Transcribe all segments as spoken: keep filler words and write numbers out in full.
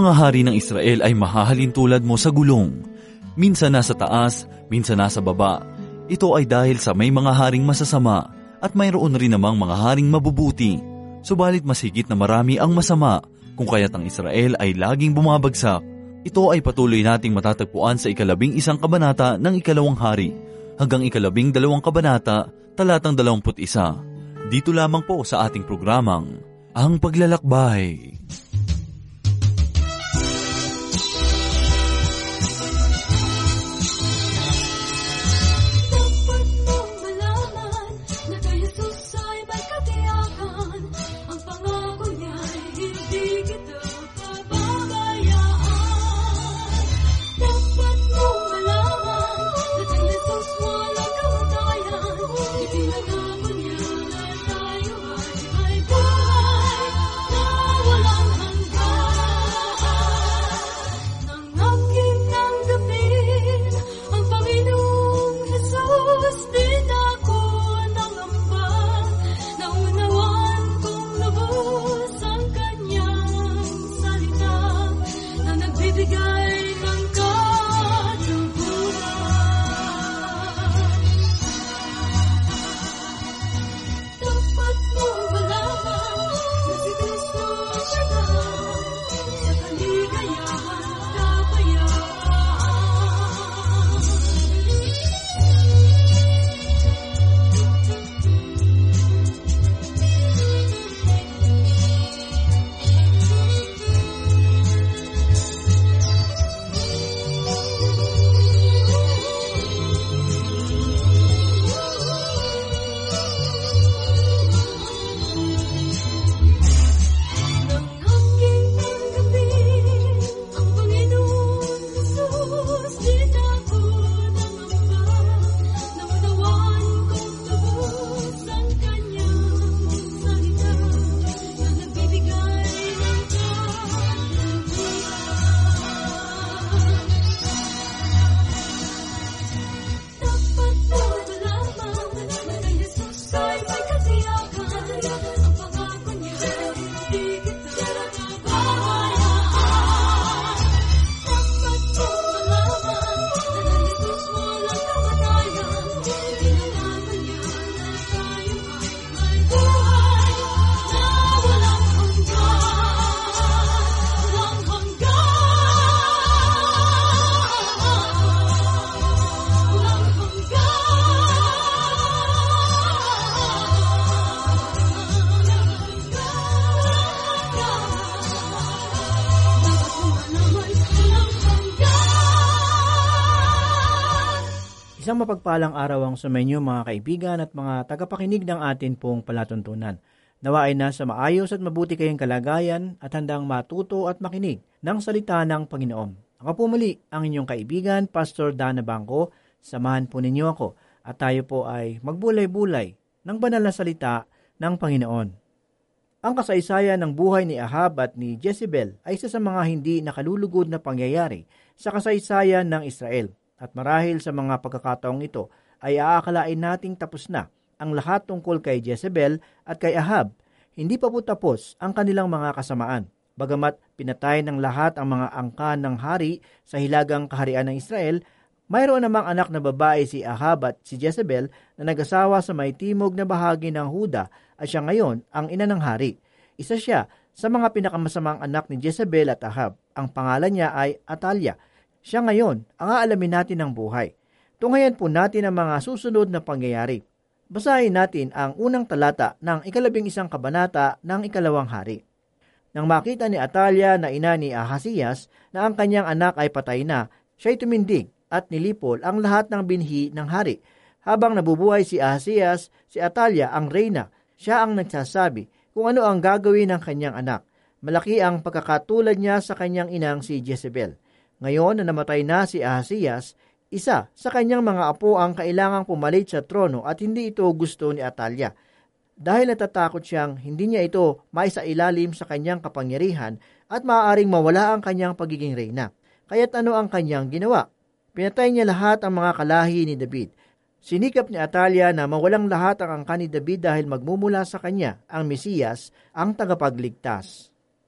mga hari ng Israel ay mahahalin tulad mo sa gulong. Minsan nasa taas, minsan nasa baba. Ito ay dahil sa may mga haring masasama at mayroon rin namang mga haring mabubuti. Subalit mas higit na marami ang masama, kung kaya't ang Israel ay laging bumabagsak. Ito ay patuloy nating matatagpuan sa ikalabing isang kabanata ng ikalawang hari hanggang ikalabing dalawang kabanata, talatang dalawamput isa. Dito lamang po sa ating programang Ang Paglalakbay. Isang mapagpalang araw ang sumainyo mga kaibigan at mga tagapakinig ng atin pong palatuntunan. Nawa ay nasa maayos at mabuti kayong kalagayan at handang matuto at makinig ng salita ng Panginoon. Ako po muli ang inyong kaibigan, Pastor Dana Bangko. Samahan po ninyo ako at tayo po ay magbulay-bulay ng banal na salita ng Panginoon. Ang kasaysayan ng buhay ni Ahab at ni Jezebel ay isa sa mga hindi nakalulugod na pangyayari sa kasaysayan ng Israel. At marahil sa mga pagkakataong ito ay aakalain nating tapos na ang lahat tungkol kay Jezebel at kay Ahab. Hindi pa po tapos ang kanilang mga kasamaan. Bagamat pinatay ng lahat ang mga angkan ng hari sa hilagang kaharian ng Israel, mayroon namang anak na babae si Ahab at si Jezebel na nag-asawa sa may timog na bahagi ng Huda at siya ngayon ang ina ng hari. Isa siya sa mga pinakamasamang anak ni Jezebel at Ahab. Ang pangalan niya ay Atalya. Siya ngayon ang aalamin natin ng buhay. Tunghayan po natin ang mga susunod na pangyayari. Basahin natin ang unang talata ng ikalabing isang kabanata ng ikalawang hari. Nang makita ni Atalya na ina ni Ahasias na ang kanyang anak ay patay na, siya'y tumindig at nilipol ang lahat ng binhi ng hari. Habang nabubuhay si Ahasias, si Atalya ang reyna. Siya ang nagsasabi kung ano ang gagawin ng kanyang anak. Malaki ang pagkakatulad niya sa kanyang inang si Jezebel. Ngayon na namatay na si Ahasias, isa sa kanyang mga apo ang kailangang pumalit sa trono at hindi ito gusto ni Atalya. Dahil natatakot siyang hindi niya ito maisailalim sa kanyang kapangyarihan at maaaring mawala ang kanyang pagiging reyna. Kaya't ano ang kanyang ginawa? Pinatay niya lahat ang mga kalahi ni David. Sinikap ni Atalya na mawalang lahat ang angkan ni David dahil magmumula sa kanya ang Mesiyas, ang tagapagligtas.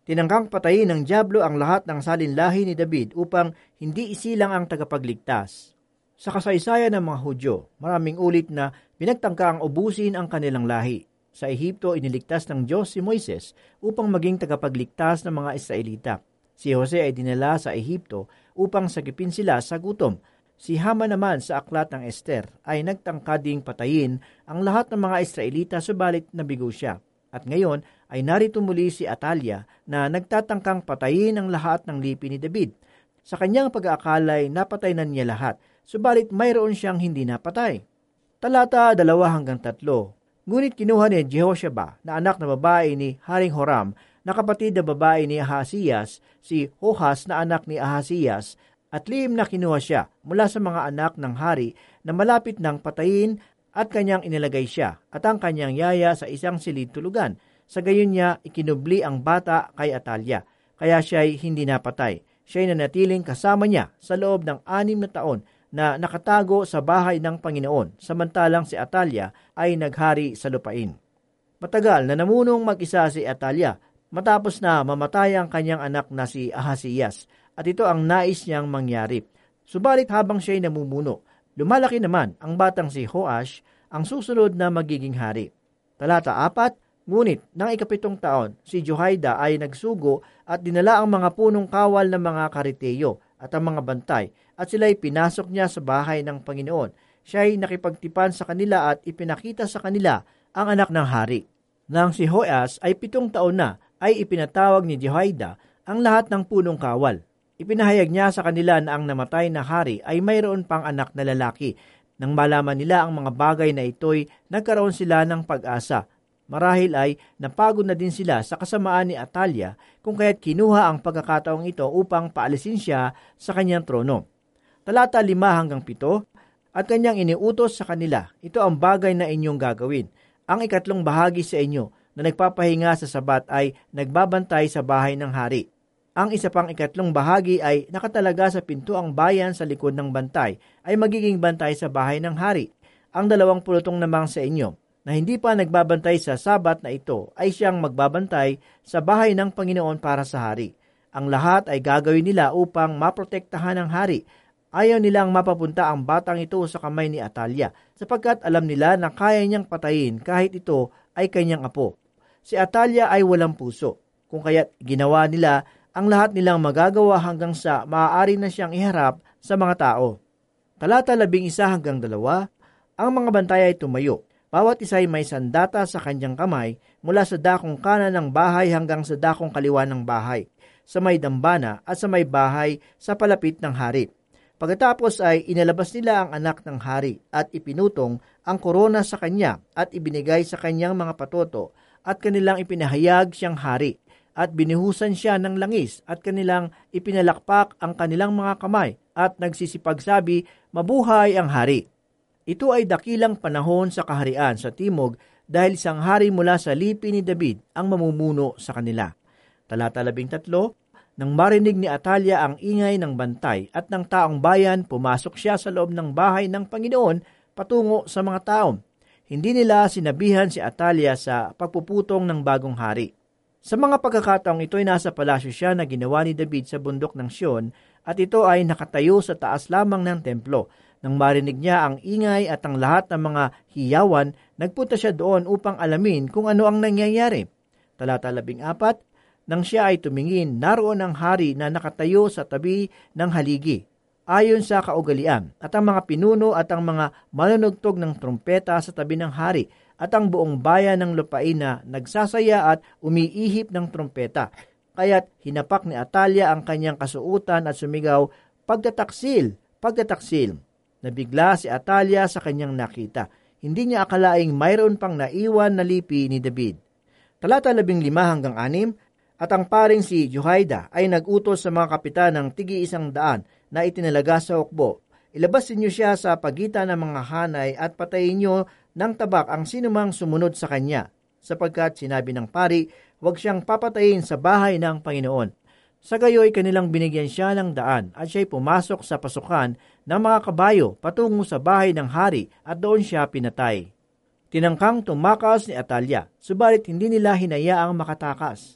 Tinangkang patayin ng dyablo ang lahat ng salinlahi ni David upang hindi isilang ang tagapagligtas. Sa kasaysayan ng mga Hudyo, maraming ulit na pinagtangka ang ubusin ang kanilang lahi. Sa Ehipto, iniligtas ng Diyos si Moises upang maging tagapagligtas ng mga Israelita. Si Jose ay dinala sa Ehipto upang sagipin sila sa gutom. Si Haman naman sa aklat ng Esther ay nagtangka ding patayin ang lahat ng mga Israelita subalit nabigo siya. At ngayon ay narito muli si Atalia na nagtatangkang patayin ang lahat ng lipi ni David. Sa kanyang pag-aakalay, napatay na niya lahat, subalit mayroon siyang hindi napatay. Talata dalawa hanggang tatlo. Ngunit kinuha ni Jehosheba na anak na babae ni Haring Horam na kapatid na babae ni Ahasias, si Hohas na anak ni Ahasias, at lihim na kinuha siya mula sa mga anak ng hari na malapit ng patayin at kanyang inilagay siya at ang kanyang yaya sa isang silid tulugan. Sa gayon niya ikinubli ang bata kay Atalia, kaya siya'y hindi napatay. Siya'y nanatiling kasama niya sa loob ng anim na taon na nakatago sa bahay ng Panginoon, samantalang si Atalia ay naghari sa lupain. Matagal na namunong mag-isa si Atalia matapos na mamatay ang kanyang anak na si Ahasias, at ito ang nais niyang mangyari. Subalit habang siya'y namumuno, lumalaki naman ang batang si Joash, ang susunod na magiging hari. Talata apat, ngunit ng ikapitong taon, si Jehoiada ay nagsugo at dinala ang mga punong kawal ng mga kariteyo at ang mga bantay, at sila'y pinasok niya sa bahay ng Panginoon. Siya'y nakipagtipan sa kanila at ipinakita sa kanila ang anak ng hari. Nang si Joash ay pitong taon na, ay ipinatawag ni Jehoiada ang lahat ng punong kawal. Ipinahayag niya sa kanila na ang namatay na hari ay mayroon pang anak na lalaki. Nang malaman nila ang mga bagay na ito'y nagkaroon sila ng pag-asa. Marahil ay napagod na din sila sa kasamaan ni Atalia kung kaya't kinuha ang pagkakataong ito upang paalisin siya sa kanyang trono. Talata lima hanggang pito, at kanyang iniutos sa kanila, ito ang bagay na inyong gagawin. Ang ikatlong bahagi sa inyo na nagpapahinga sa sabat ay nagbabantay sa bahay ng hari. Ang isa pang ikatlong bahagi ay nakatalaga sa pintuang bayan sa likod ng bantay ay magiging bantay sa bahay ng hari. Ang dalawang pulutong namang sa inyo na hindi pa nagbabantay sa sabat na ito ay siyang magbabantay sa bahay ng Panginoon para sa hari. Ang lahat ay gagawin nila upang maprotektahan ng hari. Ayaw nilang mapapunta ang batang ito sa kamay ni Atalia sapagkat alam nila na kaya niyang patayin kahit ito ay kanyang apo. Si Atalia ay walang puso, kung kaya't ginawa nila ang lahat nilang magagawa hanggang sa maaari na siyang iharap sa mga tao. Talata labing isa hanggang dalawa, ang mga bantay ay tumayo. Bawat isa ay may sandata sa kanyang kamay mula sa dakong kanan ng bahay hanggang sa dakong kaliwa ng bahay, sa may dambana at sa may bahay sa palapit ng hari. Pagkatapos ay inalabas nila ang anak ng hari at ipinutong ang korona sa kanya at ibinigay sa kanyang mga patoto at kanilang ipinahayag siyang hari. At binihusan siya ng langis at kanilang ipinalakpak ang kanilang mga kamay at nagsisipagsabi, mabuhay ang hari. Ito ay dakilang panahon sa kaharian sa timog dahil isang hari mula sa lipi ni David ang mamumuno sa kanila. Talata labing tatlo, nang marinig ni Atalia ang ingay ng bantay at ng taong bayan, pumasok siya sa loob ng bahay ng Panginoon patungo sa mga tao. Hindi nila sinabihan si Atalia sa pagpuputong ng bagong hari. Sa mga pagkakataong ito ay nasa palasyo siya na ginawa ni David sa bundok ng Sion at ito ay nakatayo sa taas lamang ng templo. Nang marinig niya ang ingay at ang lahat ng mga hiyawan, nagpunta siya doon upang alamin kung ano ang nangyayari. Talata labing apat, nang siya ay tumingin, naroon ang hari na nakatayo sa tabi ng haligi, ayon sa kaugalian, at ang mga pinuno at ang mga manunugtog ng trumpeta sa tabi ng hari, at ang buong bayan ng lupain na nagsasaya at umiihip ng trumpeta. Kaya't hinapak ni Atalia ang kanyang kasuutan at sumigaw, pagtataksil, pagtataksil. Nabigla si Atalia sa kanyang nakita. Hindi niya akalaing mayroon pang naiwan na lipi ni David. Talata labing lima hanggang anim, at ang paring si Jehoiada ay nag-utos sa mga kapitan ng tigi isang daan na itinalaga sa hukbo. Ilabas ninyo siya sa pagitan ng mga hanay at patayin nyo ng tabak ang sinumang sumunod sa kanya, sapagkat sinabi ng pari, huwag siyang papatayin sa bahay ng Panginoon. Sa gayoy kanilang binigyan siya ng daan at siya'y pumasok sa pasukan ng mga kabayo patungo sa bahay ng hari at doon siya pinatay. Tinangkang tumakas ni Atalia, subalit hindi nila hinayaang makatakas.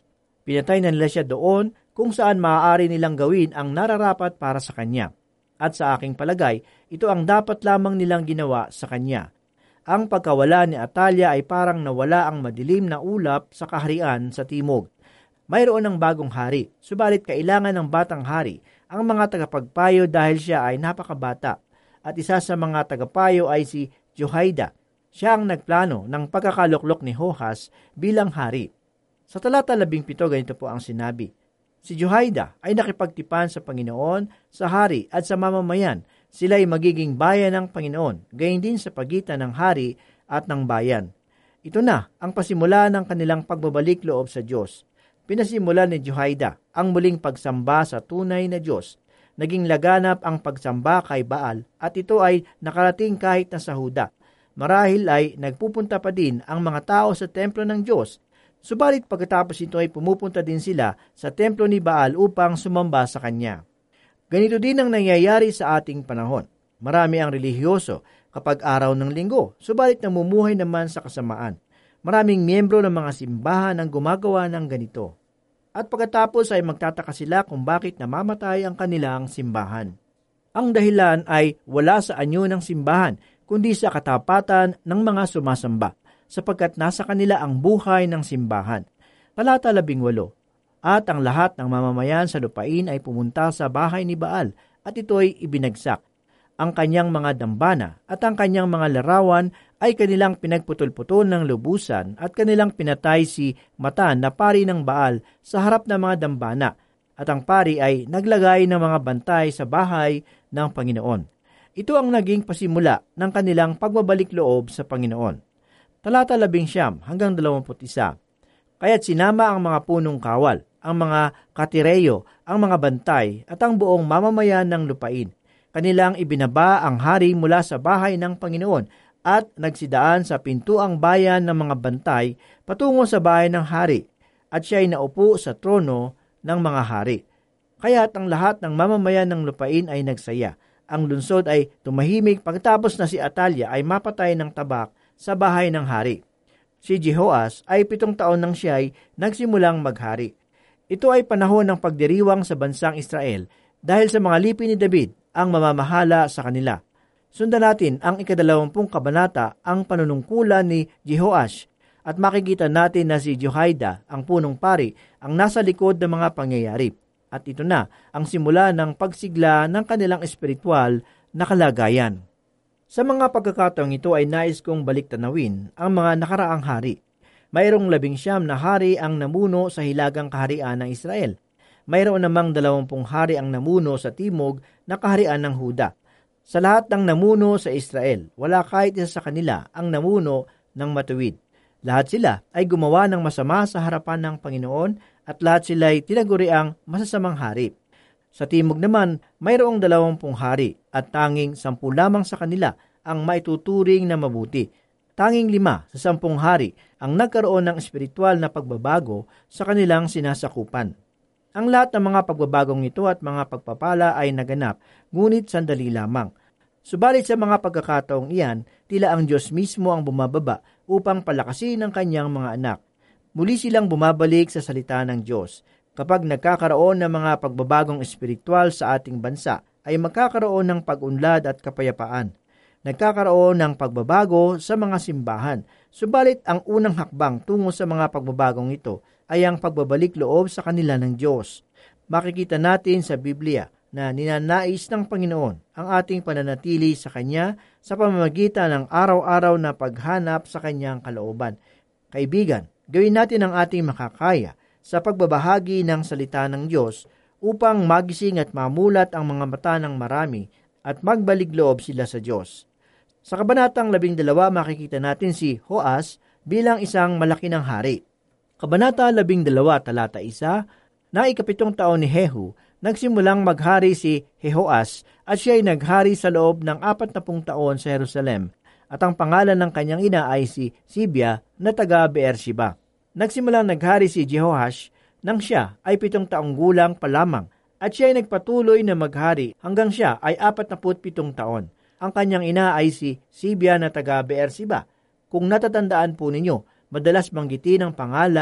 Pinatay na nila siya doon kung saan maaari nilang gawin ang nararapat para sa kanya. At sa aking palagay, ito ang dapat lamang nilang ginawa sa kanya. Ang pagkawala ni Atalia ay parang nawala ang madilim na ulap sa kaharian sa timog. Mayroon ng bagong hari, subalit kailangan ng batang hari ang mga tagapagpayo dahil siya ay napakabata. At isa sa mga tagapayo ay si Jehoiada. Siya ang nagplano ng pagkakaluklok ni Hohas bilang hari. Sa talata labing pito, ganito po ang sinabi. Si Jehoiada ay nakipagtipan sa Panginoon, sa hari at sa mamamayan. Sila ay magiging bayan ng Panginoon, gayon din sa pagitan ng hari at ng bayan. Ito na ang pasimula ng kanilang pagbabalik loob sa Diyos. Pinasimula ni Jehoiada ang muling pagsamba sa tunay na Diyos. Naging laganap ang pagsamba kay Baal at ito ay nakarating kahit na sa Huda. Marahil ay nagpupunta pa din ang mga tao sa templo ng Diyos. Subalit pagkatapos ito ay pumupunta din sila sa templo ni Baal upang sumamba sa kanya. Ganito din ang nangyayari sa ating panahon. Marami ang relihiyoso kapag araw ng linggo, subalit namumuhay naman sa kasamaan. Maraming miyembro ng mga simbahan ang gumagawa ng ganito. At pagkatapos ay magtataka sila kung bakit namamatay ang kanilang simbahan. Ang dahilan ay wala sa anyo ng simbahan, kundi sa katapatan ng mga sumasamba, sapagkat nasa kanila ang buhay ng simbahan. Talata labing walo. At ang lahat ng mamamayan sa lupain ay pumunta sa bahay ni Baal at ito'y ibinagsak. Ang kanyang mga dambana at ang kanyang mga larawan ay kanilang pinagputol-putol ng lubusan at kanilang pinatay si Matan na pari ng Baal sa harap ng mga dambana at ang pari ay naglagay ng mga bantay sa bahay ng Panginoon. Ito ang naging pasimula ng kanilang pagbabalik loob sa Panginoon. Talata labing siyam hanggang dalawamput isa. Kaya't sinama ang mga punong kawal, ang mga katireyo, ang mga bantay at ang buong mamamayan ng lupain. Kanilang ibinaba ang hari mula sa bahay ng Panginoon at nagsidaan sa pintuang bayan ng mga bantay patungo sa bahay ng hari at siya ay naupo sa trono ng mga hari. Kaya't ang lahat ng mamamayan ng lupain ay nagsaya. Ang lungsod ay tumahimik pagkatapos na si Atalia ay mapatay ng tabak sa bahay ng hari. Si Jehoas ay pitong taon nang siya ay nagsimulang maghari. Ito ay panahon ng pagdiriwang sa bansang Israel dahil sa mga lipi ni David ang mamamahala sa kanila. Sundan natin ang ikadalawampung kabanata, ang panunungkulan ni Jehoash, at makikita natin na si Jehoiada, ang punong pari, ang nasa likod ng mga pangyayari. At ito na ang simula ng pagsigla ng kanilang espiritual na kalagayan. Sa mga pagkakataong ito ay nais kong baliktanawin ang mga nakaraang hari. Mayroong labing siyam na hari ang namuno sa hilagang kaharian ng Israel. Mayroon namang dalawampung hari ang namuno sa timog na kaharian ng Huda. Sa lahat ng namuno sa Israel, wala kahit isa sa kanila ang namuno ng matuwid. Lahat sila ay gumawa ng masama sa harapan ng Panginoon at lahat sila ay tinaguriang masasamang hari. Sa timog naman, mayroong dalawampung hari at tanging sampu lamang sa kanila ang maituturing na mabuti. Tanging lima sa sampung hari ang nagkaroon ng espiritual na pagbabago sa kanilang sinasakupan. Ang lahat ng mga pagbabagong ito at mga pagpapala ay naganap, ngunit sandali lamang. Subalit sa mga pagkakataong iyan, tila ang Diyos mismo ang bumababa upang palakasin ang kanyang mga anak. Muli silang bumabalik sa salita ng Diyos. Kapag nagkakaroon ng mga pagbabagong espiritual sa ating bansa, ay magkakaroon ng pag-unlad at kapayapaan. Nagkakaroon ng pagbabago sa mga simbahan. Subalit ang unang hakbang tungo sa mga pagbabagong ito ay ang pagbabalik loob sa kanila ng Diyos. Makikita natin sa Biblia na ninanais ng Panginoon ang ating pananatili sa Kanya sa pamamagitan ng araw-araw na paghanap sa Kanyang kalooban. Kaibigan, gawin natin ang ating makakaya sa pagbabahagi ng salita ng Diyos upang magising at mamulat ang mga mata ng marami at magbalik loob sila sa Diyos. Sa kabanatang labing dalawa, makikita natin si Hoas bilang isang malaki ng hari. Kabanata labing dalawa, talata isa, na ikapitong taon ni Jehu, nagsimulang maghari si Jehoas at siya ay naghari sa loob ng apat na pung taon sa Jerusalem at ang pangalan ng kanyang ina ay si Sibia na taga Beersheba. Nagsimulang naghari si Jehoash nang siya ay pitong taong gulang pa lamang at siya ay nagpatuloy na maghari hanggang siya ay apat na put pitong taon. Ang kanyang ina ay si Sibia na taga Beersheba. Kung natatandaan po ninyo, madalas banggitin ang pangalan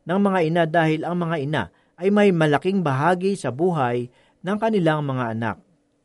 ng mga ina dahil ang mga ina ay may malaking bahagi sa buhay ng kanilang mga anak.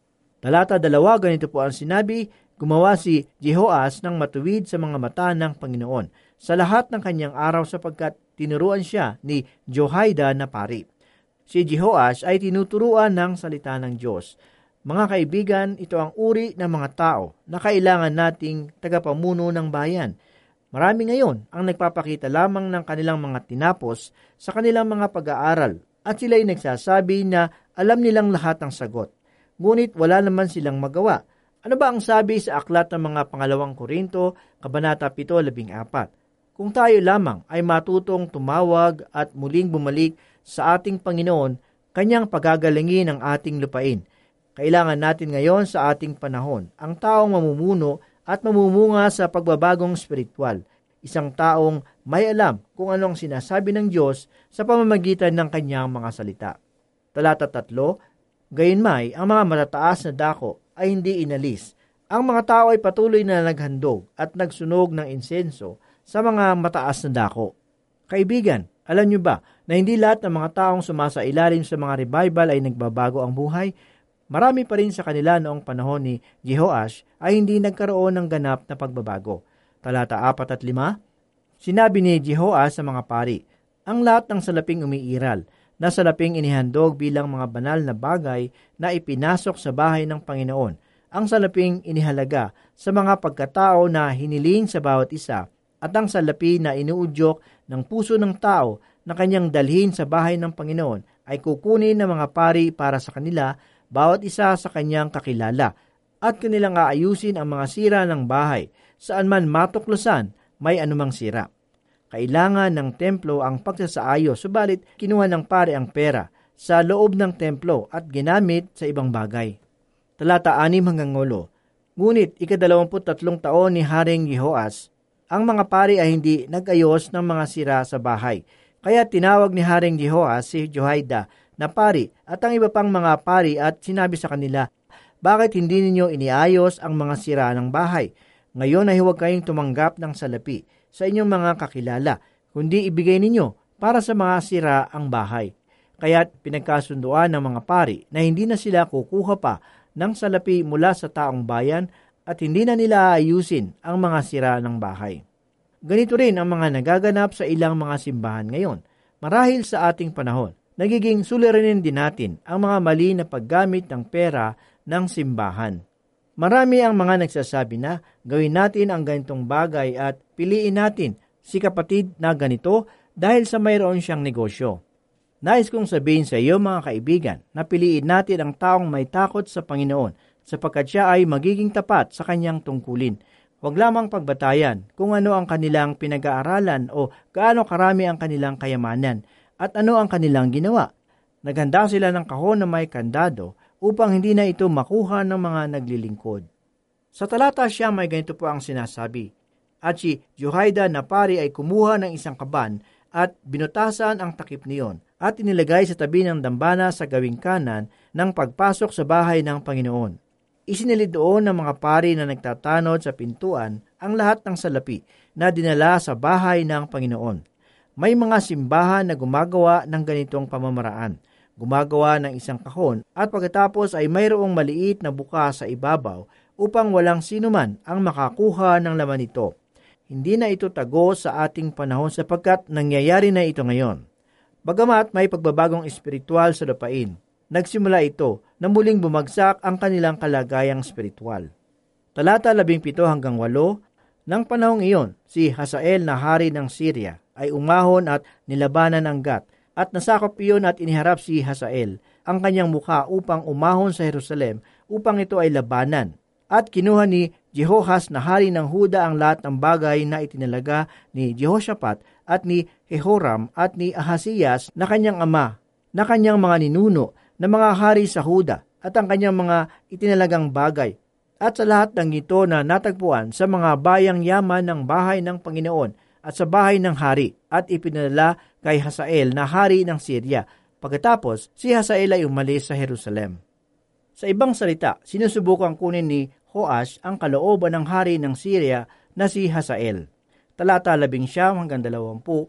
Talata dalawa, ganito po ang sinabi, gumawa si Jehoas ng matuwid sa mga mata ng Panginoon sa lahat ng kanyang araw sapagkat tinuruan siya ni Jehoiada na pari. Si Jehoas ay tinuturuan ng salita ng Diyos. Mga kaibigan, ito ang uri ng mga tao na kailangan nating tagapamuno ng bayan. Marami ngayon ang nagpapakita lamang ng kanilang mga tinapos sa kanilang mga pag-aaral at sila'y nagsasabi na alam nilang lahat ng sagot. Ngunit wala naman silang magawa. Ano ba ang sabi sa aklat ng mga Pangalawang Korinto, Kabanata pito labing apat? Kung tayo lamang ay matutong tumawag at muling bumalik sa ating Panginoon, kanyang pagagalingin ang ating lupain. Kailangan natin ngayon sa ating panahon ang taong mamumuno at mamumunga sa pagbabagong spiritual. Isang taong may alam kung ano ang sinasabi ng Diyos sa pamamagitan ng kanyang mga salita. Talata tatlo, gayunmay, ang mga matataas na dako ay hindi inalis. Ang mga tao ay patuloy na naghandog at nagsunog ng insenso sa mga mataas na dako. Kaibigan, alam niyo ba na hindi lahat ng mga taong sumasailalim sa mga revival ay nagbabago ang buhay? Marami pa rin sa kanila noong panahon ni Jehoash ay hindi nagkaroon ng ganap na pagbabago. Talata apat at lima, sinabi ni Jehoash sa mga pari, ang lahat ng salaping umiiral, na salaping inihandog bilang mga banal na bagay na ipinasok sa bahay ng Panginoon, ang salaping inihalaga sa mga pagkatao na hiniling sa bawat isa, at ang salapi na inuudyok ng puso ng tao na kanyang dalhin sa bahay ng Panginoon ay kukunin ng mga pari para sa kanila, bawat isa sa kanyang kakilala, at kanilang aayusin ang mga sira ng bahay, saan man matuklasan may anumang sira. Kailangan ng templo ang pagsasaayos, subalit kinuha ng pare ang pera sa loob ng templo at ginamit sa ibang bagay. Talata anim hanggang walo. Ngunit ikadalawamput tatlong taon ni Haring Jehoas, ang mga pari ay hindi nag-ayos ng mga sira sa bahay. Kaya tinawag ni Haring Jehoas si Jehoiada na pari at ang iba pang mga pari at sinabi sa kanila, bakit hindi ninyo iniayos ang mga sira ng bahay? Ngayon ay huwag kayong tumanggap ng salapi sa inyong mga kakilala, kundi ibigay ninyo para sa mga sira ang bahay. Kaya't pinagkasunduan ng mga pari na hindi na sila kukuha pa ng salapi mula sa taong bayan at hindi na nila aayusin ang mga sira ng bahay. Ganito rin ang mga nagaganap sa ilang mga simbahan ngayon. Marahil sa ating panahon, nagiging suliranin din natin ang mga mali na paggamit ng pera ng simbahan. Marami ang mga nagsasabi na gawin natin ang ganitong bagay at piliin natin si kapatid na ganito dahil sa mayroon siyang negosyo. Nais kong sabihin sa iyo mga kaibigan na piliin natin ang taong may takot sa Panginoon sapagkat siya ay magiging tapat sa kanyang tungkulin. Huwag lamang pagbatayan kung ano ang kanilang pinag-aaralan o gaano karami ang kanilang kayamanan at ano ang kanilang ginawa. Naghanda sila ng kahon na may kandado upang hindi na ito makuha ng mga naglilingkod. Sa talata siya may ganito po ang sinasabi, at si Jehoiada na pari ay kumuha ng isang kaban at binutasan ang takip niyon at inilagay sa tabi ng dambana sa gawing kanan ng pagpasok sa bahay ng Panginoon. Isinilid doon ng mga pari na nagtatanod sa pintuan ang lahat ng salapi na dinala sa bahay ng Panginoon. May mga simbahan na gumagawa ng ganitong pamamaraan. Gumagawa ng isang kahon at pagkatapos ay mayroong maliit na buka sa ibabaw upang walang sinuman ang makakuha ng laman nito. Hindi na ito tago sa ating panahon sapagkat nangyayari na ito ngayon. Bagamat may pagbabagong espiritual sa lupain, nagsimula ito na muling bumagsak ang kanilang kalagayang espiritual. Talata labing pito hanggang walo, nang panahong iyon, si Hazael na hari ng Syria ay umahon at nilabanan ang Gat, at nasakop iyon at iniharap si Hazael ang kanyang mukha upang umahon sa Jerusalem upang ito ay labanan. At kinuha ni Jehoahaz na hari ng Huda ang lahat ng bagay na itinalaga ni Jehoshaphat at ni Jehoram at ni Ahasias na kanyang ama, na kanyang mga ninuno na mga hari sa Huda at ang kanyang mga itinalagang bagay. At sa lahat ng ito na natagpuan sa mga bayang yaman ng bahay ng Panginoon at sa bahay ng hari at ipinadala kay Hazael na hari ng Syria. Pagkatapos, si Hazael ay umalis sa Jerusalem. Sa ibang salita, sinusubukang kunin ni Joash ang kalooban ng hari ng Syria na si Hazael. Talata labing siyam hanggang dalawampu,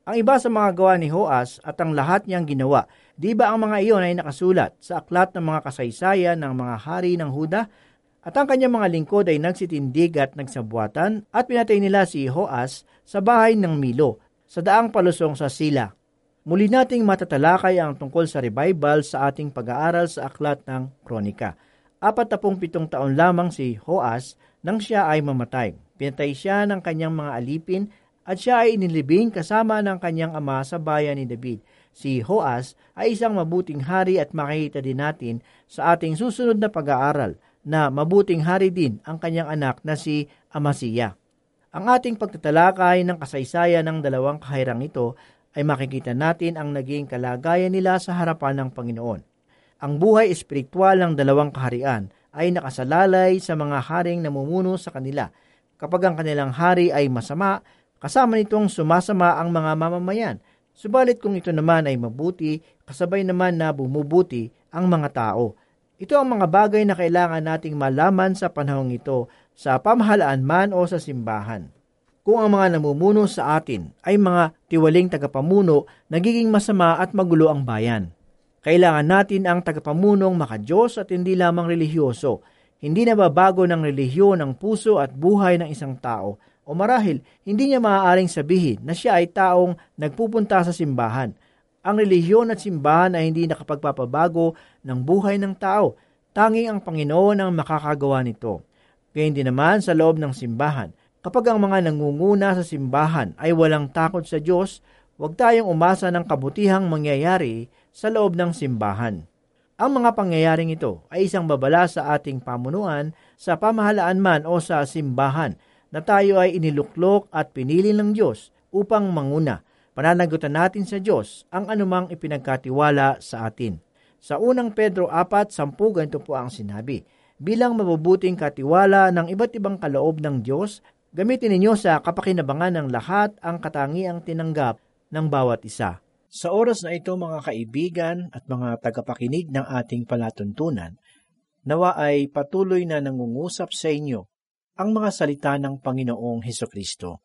Ang iba sa mga gawa ni Joas at ang lahat niyang ginawa, di ba ang mga iyon ay nakasulat sa aklat ng mga kasaysayan ng mga hari ng Huda? At ang kanyang mga lingkod ay nagsitindig at nagsabuatan at pinatay nila si Joas sa bahay ng Milo, sa daang palusong sa Sila. Muli nating matatalakay ang tungkol sa revival sa ating pag-aaral sa aklat ng Kronika. Apat na pong pitong taon lamang si Joas nang siya ay mamatay. Pinatay siya ng kanyang mga alipin at siya ay inilibing kasama ng kanyang ama sa bayan ni David. Si Joas ay isang mabuting hari at makikita din natin sa ating susunod na pag-aaral na mabuting hari din ang kanyang anak na si Amasiya. Ang ating pagtatalakay ng kasaysayan ng dalawang kahirang ito ay makikita natin ang naging kalagayan nila sa harapan ng Panginoon. Ang buhay espiritual ng dalawang kaharian ay nakasalalay sa mga haring namumuno sa kanila. Kapag ang kanilang hari ay masama, kasama nitong sumasama ang mga mamamayan. Subalit kung ito naman ay mabuti, kasabay naman na bumubuti ang mga tao. Ito ang mga bagay na kailangan nating malaman sa panahong ito, sa pamahalaan man o sa simbahan. Kung ang mga namumuno sa atin ay mga tiwaling tagapamuno, nagiging masama at magulo ang bayan. Kailangan natin ang tagapamunong makadiyos at hindi lamang relihiyoso. Hindi nababago ng relihiyon ang puso at buhay ng isang tao, o marahil hindi niya maaaring sabihin na siya ay taong nagpupunta sa simbahan. Ang relihiyon at simbahan ay hindi nakapagpapabago ng buhay ng tao. Tanging ang Panginoon ang makakagawa nito. Gayun din naman sa loob ng simbahan. Kapag ang mga nangunguna sa simbahan ay walang takot sa Diyos, huwag tayong umasa ng kabutihang mangyayari sa loob ng simbahan. Ang mga pangyayaring ito ay isang babala sa ating pamunuan, sa pamahalaan man o sa simbahan, na tayo ay iniluklok at pinili ng Diyos upang manguna. Pananagutan natin sa Diyos ang anumang ipinagkatiwala sa atin. Sa unang Pedro four ten, ganito po ang sinabi, bilang mabubuting katiwala ng iba't ibang kaloob ng Diyos, gamitin ninyo sa kapakinabangan ng lahat ang katangiang tinanggap ng bawat isa. Sa oras na ito, mga kaibigan at mga tagapakinig ng ating palatuntunan, nawa ay patuloy na nangungusap sa inyo ang mga salita ng Panginoong Hesukristo.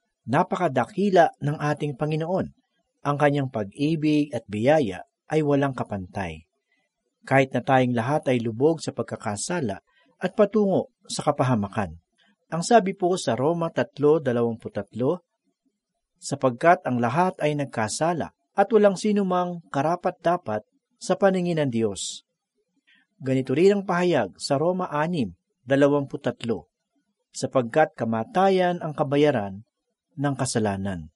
Napakadakila ng ating Panginoon. Ang kanyang pag-ibig at biyaya ay walang kapantay. Kahit na tayong lahat ay lubog sa pagkakasala at patungo sa kapahamakan. Ang sabi po sa Roma three twenty-three, sapagkat ang lahat ay nagkasala at walang sinumang karapat-dapat sa paningin ng Diyos. Ganito rin ang pahayag sa Roma six twenty-three, sapagkat kamatayan ang kabayaran ng kasalanan.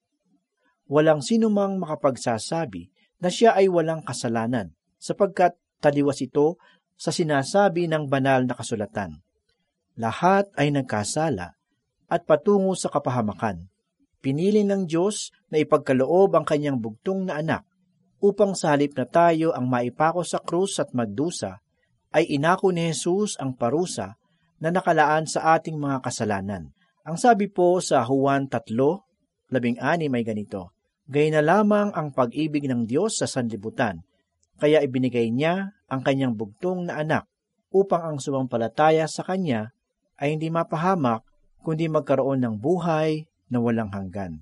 Walang sinumang makapagsasabi na siya ay walang kasalanan, sapagkat taliwas ito sa sinasabi ng banal na kasulatan. Lahat ay nagkasala at patungo sa kapahamakan. Pinili ng Diyos na ipagkaloob ang kanyang bugtong na anak upang sa halip na tayo ang maipako sa krus at magdusa, ay inako ni Jesus ang parusa na nakalaan sa ating mga kasalanan. Ang sabi po sa Juan three sixteen ay ganito, gayon na lamang ang pag-ibig ng Diyos sa sanlibutan, kaya ibinigay niya ang kanyang bugtong na anak upang ang sumampalataya sa kanya ay hindi mapahamak, kundi magkaroon ng buhay na walang hanggan.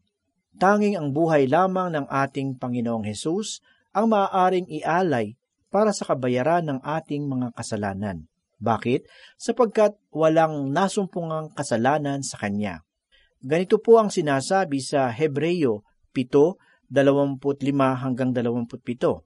Tanging ang buhay lamang ng ating Panginoong Hesus ang maaaring ialay para sa kabayaran ng ating mga kasalanan. Bakit? Sapagkat walang nasumpungang kasalanan sa Kanya. Ganito po ang sinasabi sa Hebreo seven twenty-five hanggang twenty-seven.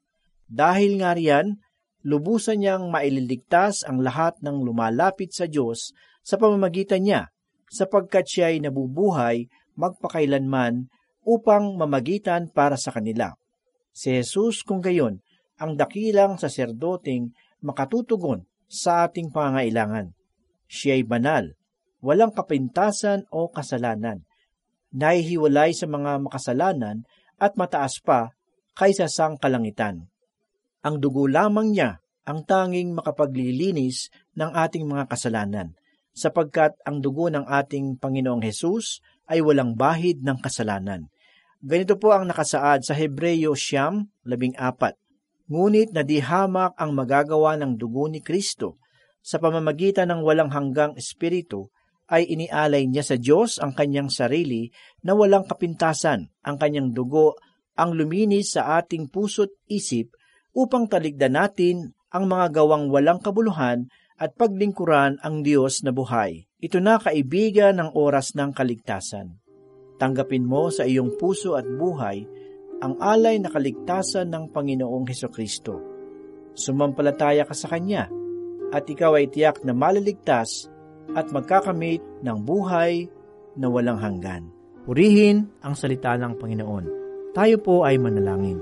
Dahil nga riyan, lubusan niyang maililigtas ang lahat ng lumalapit sa Diyos sa pamamagitan niya, sapagkat siya ay nabubuhay magpakailanman upang mamagitan para sa kanila. Si Jesus kung gayon, ang dakilang saserdoteng makatutugon sa ating pangangailangan. Siya ay banal, walang kapintasan o kasalanan, nahihiwalay sa mga makasalanan at mataas pa kaysa sang kalangitan. Ang dugo lamang niya ang tanging makapaglilinis ng ating mga kasalanan, sapagkat ang dugo ng ating Panginoong Hesus ay walang bahid ng kasalanan. Ganito po ang nakasaad sa Hebreo siyam labing apat. Ngunit nadihamak ang magagawa ng dugo ni Kristo sa pamamagitan ng walang hanggang espiritu ay inialay niya sa Diyos ang kanyang sarili na walang kapintasan, ang kanyang dugo ang luminis sa ating puso't isip upang taligdan natin ang mga gawang walang kabuluhan at paglingkuran ang Diyos na buhay. Ito na, kaibigan, ang oras ng kaligtasan. Tanggapin mo sa iyong puso at buhay ang alay na kaligtasan ng Panginoong Hesukristo. Sumampalataya ka sa Kanya at ikaw ay tiyak na maliligtas at magkakamit ng buhay na walang hanggan. Purihin ang salita ng Panginoon. Tayo po ay manalangin.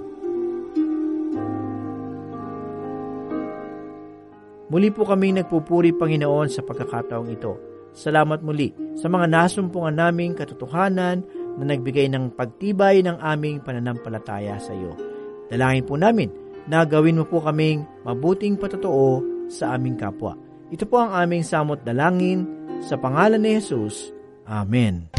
Muli po kami nagpupuri, Panginoon, sa pagkakataong ito. Salamat muli sa mga nasumpungan naming katotohanan na nagbigay ng pagtibay ng aming pananampalataya sa iyo. Dalangin po namin na gawin mo po kaming mabuting patotoo sa aming kapwa. Ito po ang aming samot dalangin sa pangalan ni Jesus. Amen.